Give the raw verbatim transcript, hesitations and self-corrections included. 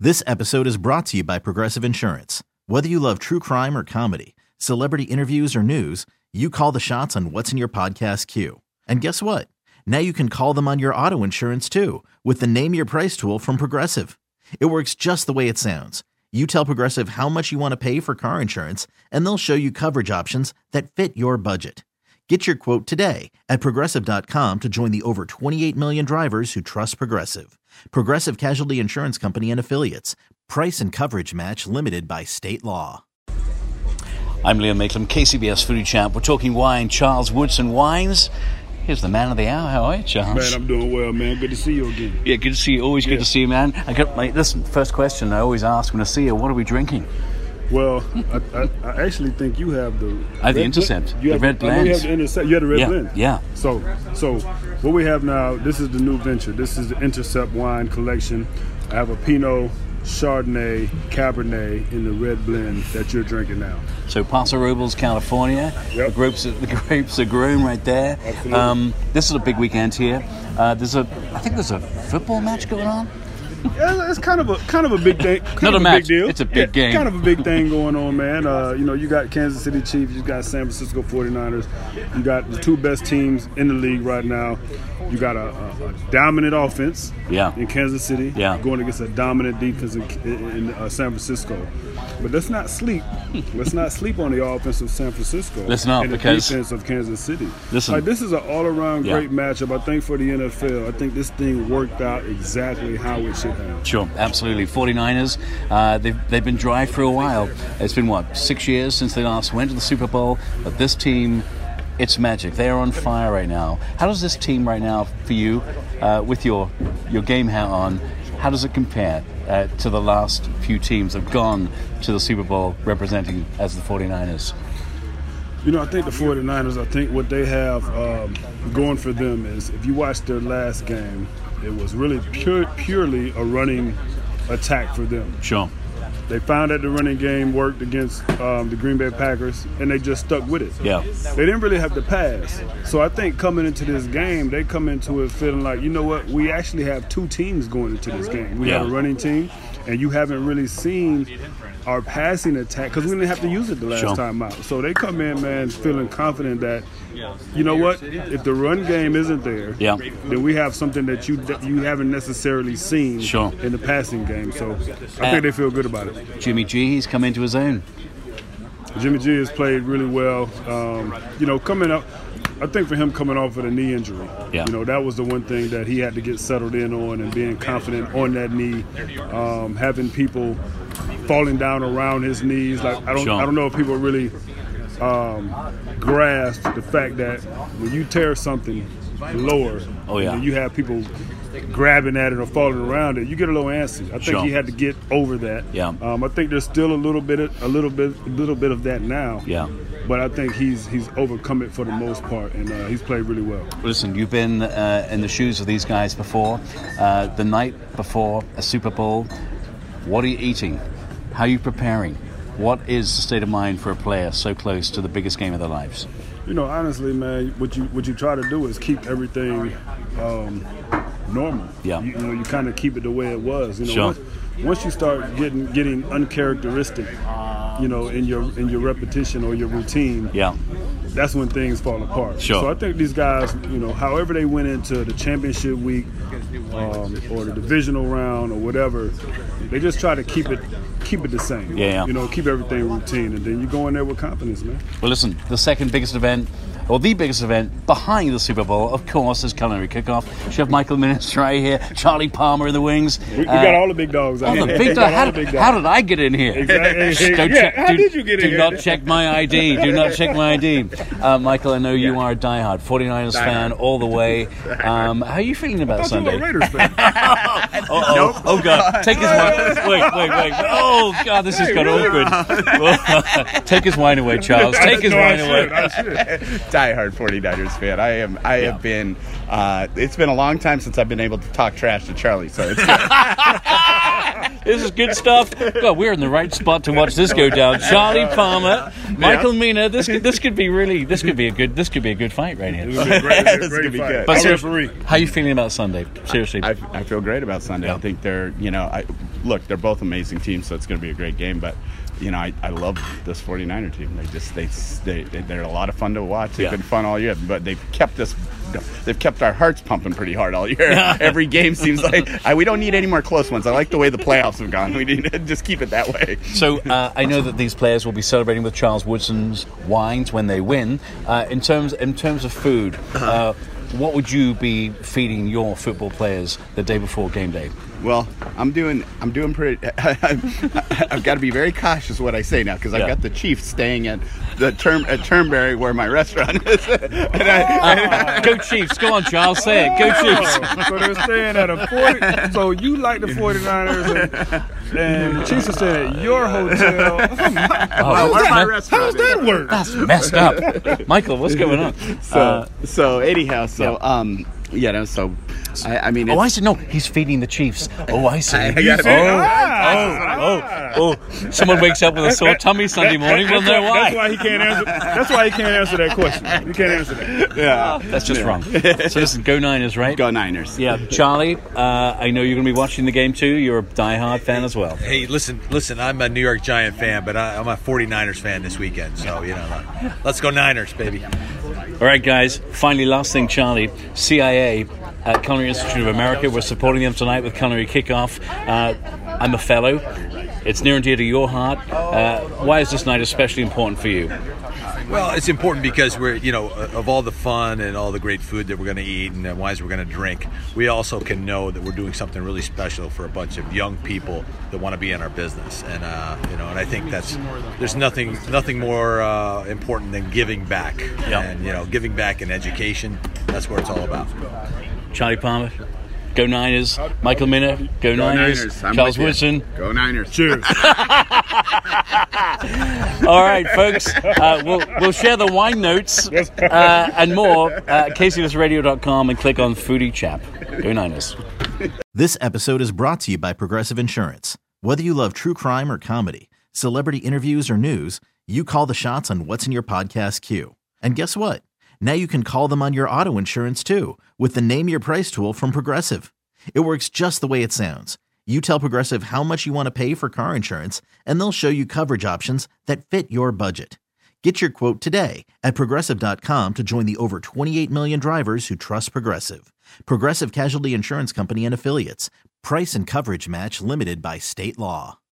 This episode is brought to you by Progressive Insurance. Whether you love true crime or comedy, celebrity interviews or news, you call the shots on what's in your podcast queue. And guess what? Now you can call them on your auto insurance too with the Name Your Price tool from Progressive. It works just the way it sounds. You tell Progressive how much you want to pay for car insurance, and they'll show you coverage options that fit your budget. Get your quote today at Progressive dot com to join the over twenty-eight million drivers who trust Progressive. Progressive Casualty Insurance Company and Affiliates. Price and coverage match limited by state law. I'm Liam Maitland, K C B S Foodie Champ. We're talking wine. Charles Woodson Wines. Here's the man of the hour. How are you, Charles? Man, I'm doing well, man. Good to see you again. Yeah, good to see you. Always yeah. good to see you, man. I got my, listen, first question I always ask when I see you, what are we drinking? Well, I, I, I actually think you have the... I have the Intercept, you the have, red blend. You have the Intercept. You have the red yeah, blend. Yeah, So, so what we have now, this is the new venture. This is the Intercept wine collection. I have a Pinot, Chardonnay, Cabernet in the red blend that you're drinking now. So Paso Robles, California. Yep. The grapes, are, the grapes are grown right there. Absolutely. Um, this is a big weekend here. Uh, there's a, I think there's a football match going on. Yeah, it's kind of a kind of a big thing. Kind Not of a match. Big deal. It's a big yeah, game. Kind of a big thing going on, man. Uh, you know, you got Kansas City Chiefs, you got San Francisco forty-niners. You got the two best teams in the league right now. You got a, a, a dominant offense Yeah. in Kansas City Yeah. going against a dominant defense in, in, in uh, San Francisco. But let's not sleep. Let's not sleep on the offense of San Francisco. Let's not, and the because- defense of Kansas City. Listen. Like, this is an all-around Yeah. great matchup. I think for the N F L, I think this thing worked out exactly how it should have. Sure, absolutely. forty-niners, uh, they've, they've been dry for a while. It's been, what, six years since they last went to the Super Bowl? But this team, it's magic. They are on fire right now. How does this team right now, for you, uh, with your, your game hat on, how does it compare uh, to the last few teams that have gone to the Super Bowl representing as the forty-niners? You know, I think the forty-niners, I think what they have um, going for them is, if you watch their last game, it was really pure, purely a running attack for them. Sure. They found that the running game worked against um, the Green Bay Packers, and they just stuck with it. Yeah. They didn't really have to pass. So I think coming into this game, they come into it feeling like, you know what, we actually have two teams going into this game. We Yeah. have a running team, and you haven't really seen our passing attack because we didn't have to use it the last Sure. time out. So they come in, man, feeling confident that, you know what, if the run game isn't there, Yeah. then we have something that you that you haven't necessarily seen Sure. in the passing game. So I Uh, think they feel good about it. Jimmy G, he's come into his own. Jimmy G has played really well. Um, you know, coming up, I think for him coming off of a knee injury, Yeah. you know, that was the one thing that he had to get settled in on, and being confident on that knee, um, having people falling down around his knees. Like I don't, Sure. I don't know if people really um, grasp the fact that when you tear something lower, Oh, yeah. and you have people grabbing at it or falling around it, you get a little antsy. I think Sure. he had to get over that. Yeah. Um, I think there's still a little bit, of, a little bit, a little bit of that now. Yeah. But I think he's he's overcome it for the most part, and uh, he's played really well. Listen, you've been uh, in the shoes of these guys before. Uh, the night before a Super Bowl, what are you eating? How are you preparing? What is the state of mind for a player so close to the biggest game of their lives? You know, honestly, man, what you what you try to do is keep everything um, normal. Yeah. You, you know, you kind of keep it the way it was. You know, Sure. once, once you start getting getting uncharacteristic, you know, in your in your repetition or your routine, Yeah. that's when things fall apart. Sure. So I think these guys, you know, however they went into the championship week um, or the divisional round or whatever, they just try to keep it keep it the same. Yeah, yeah. You know, keep everything routine, and then you go in there with confidence, man. Well, listen, the second biggest event, or the biggest event behind the Super Bowl, of course, is Culinary Kickoff. Chef Michael Minnis right here, Charlie Palmer in the wings. We, we got all the big dogs out Oh, here. the big We dog. got How, all the big did- how dogs. did I get in here? Exactly. Don't Yeah, check, how do, did you get in do here? not check my I D. Do not check my I D. Uh, Michael, I know you are a diehard forty-niners fan all the way. Um, how are you feeling about I thought you were Sunday? a Raiders fan. Oh, oh God! Take his wine. Wait, wait, wait. Oh God, this has got awkward. Well, take his wine away, Charles. Take his No, wine I away. should, I should. diehard forty-niners fan. I am. I Yeah. have been. Uh, it's been a long time since I've been able to talk trash to Charlie. So it's good. This is good stuff. Well, we're in the right spot to watch this go down. Charlie Palmer, Michael Mina. This could, this could be really. This could be a good. This could be a good fight right here. It's gonna be great. It's It's a great gonna be fight. good. But I'll seriously, referee. how are you feeling about Sunday? Seriously. I, I feel great about Sunday. Yeah. I think they're. You know, I look. They're both amazing teams, so it's going to be a great game. But you know, I, I love this forty-niner team. They just they they they're a lot of fun to watch. They've Yeah. been fun all year, but they've kept us. They've kept our hearts pumping pretty hard all year. Every game seems like I, we don't need any more close ones. I like the way the playoffs have gone. We need to just keep it that way. So uh, I know that these players will be celebrating with Charles Woodson's wines when they win. Uh, in terms in terms of food, uh, what would you be feeding your football players the day before game day? Well, I'm doing. I'm doing pretty. I've got to be very cautious what I say now because I've Yeah. got the Chiefs staying at the term at Turnberry where my restaurant is. and I, Uh, go Chiefs! Go on, Charles. Say it. Go Chiefs! So they're staying at a forty. So you like the forty-niners, and, and the Chiefs are staying at your hotel. Oh, where's my me- restaurant? How does that work? That's messed up. Michael, what's going on? So, Uh, so anyhow, so yeah. um, yeah, no, so I, I mean, oh, I it's, see. No, he's feeding the Chiefs. Oh, I see. I- I oh, got it. Ah, oh, oh, oh! Someone wakes up with a sore tummy Sunday morning. We'll That's know why, that's why. why he can't answer. That's why he can't answer that question. He can't answer that. yeah, That's just wrong. So listen, go Niners, right? go Niners. Yeah, Charlie. Uh, I know you're going to be watching the game too. You're a diehard fan as well. Hey, listen, listen. I'm a New York Giant fan, but I, I'm a forty-niners fan this weekend. So you know, let's go Niners, baby. All right, guys. Finally, last thing, Charlie. C I A, uh, Culinary Institute of America. We're supporting them tonight with Culinary Kickoff. Uh, I'm a fellow. It's near and dear to your heart. Uh, why is this night especially important for you? Well, it's important because we're, you know, of all the fun and all the great food that we're going to eat and the wines we're going to drink, we also can know that we're doing something really special for a bunch of young people that want to be in our business. And uh, you know, and I think that's there's nothing nothing more uh, important than giving back. Yeah. And you know, giving back in education. That's what it's all about. Charlie Palmer, go Niners. Michael Minna, go, Go Niners. Niners. I'm Charles with you. Woodson. Go Niners. Cheers. All right, folks. Uh, we'll we'll share the wine notes uh, and more at K C B S radio dot com and click on Foodie Chap. Go Niners. This episode is brought to you by Progressive Insurance. Whether you love true crime or comedy, celebrity interviews or news, you call the shots on what's in your podcast queue. And guess what? Now you can call them on your auto insurance too with the Name Your Price tool from Progressive. It works just the way it sounds. You tell Progressive how much you want to pay for car insurance, and they'll show you coverage options that fit your budget. Get your quote today at Progressive dot com to join the over twenty-eight million drivers who trust Progressive. Progressive Casualty Insurance Company and Affiliates. Price and coverage match limited by state law.